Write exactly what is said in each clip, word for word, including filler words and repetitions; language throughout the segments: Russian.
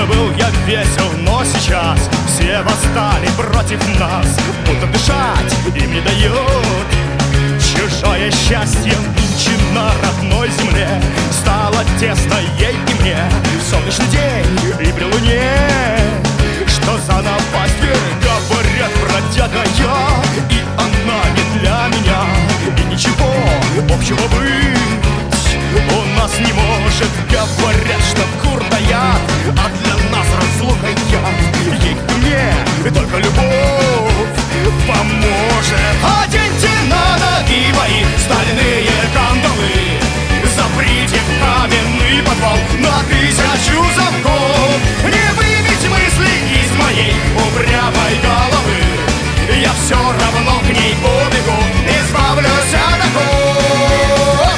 Был я весел, но сейчас все восстали против нас, будто дышать им не дают. Чужое счастье нынче на родной земле стало тесно ей и мне. Солнечный день и при луне, что за напасть, говорят, бродягая, и она не для меня. И ничего общего быть у нас не может. Говорят, что кур дает, а для нас разлука яд. Ей ко мне только любовь поможет. Оденьте на ноги мои стальные кандалы, заприте в каменный подвал на тысячу замков. Не выбить мысли из моей упрямой головы, я все равно к ней побегу, избавлюсь от оков.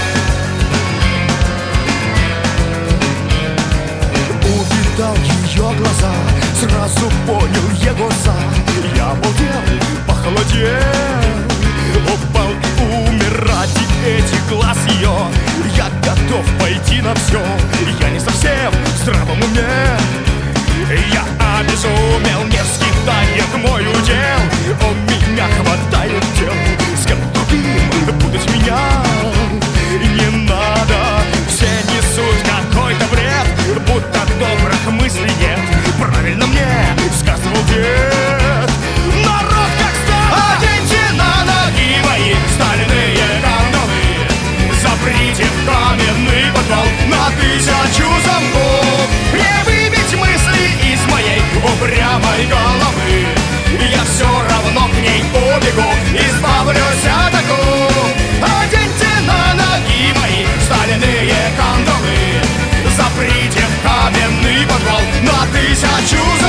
Увидал ее глаза, сразу понял его зад. Я обалдел, похолодел, упал и умер ради этих глаз ее. Я готов пойти на все, я не совсем в здравом уме. Я обезумел, не скитает мой удел. У меня хватает дел, с кем другим будут меня не надо. Все несут какой-то бред, будто добрых мыслей нет. Правильно мне сказывал дед. Народ как стал, оденьте на ноги мои стальные кандалы, заприте в каменный подвал на тысячу замков. Не выбить мысли из моей упрямой головы, я все равно к ней побегу, избавлюсь от оков. Оденьте на ноги мои стальные кандалы, заприте в каменный подвал на тысячу замков.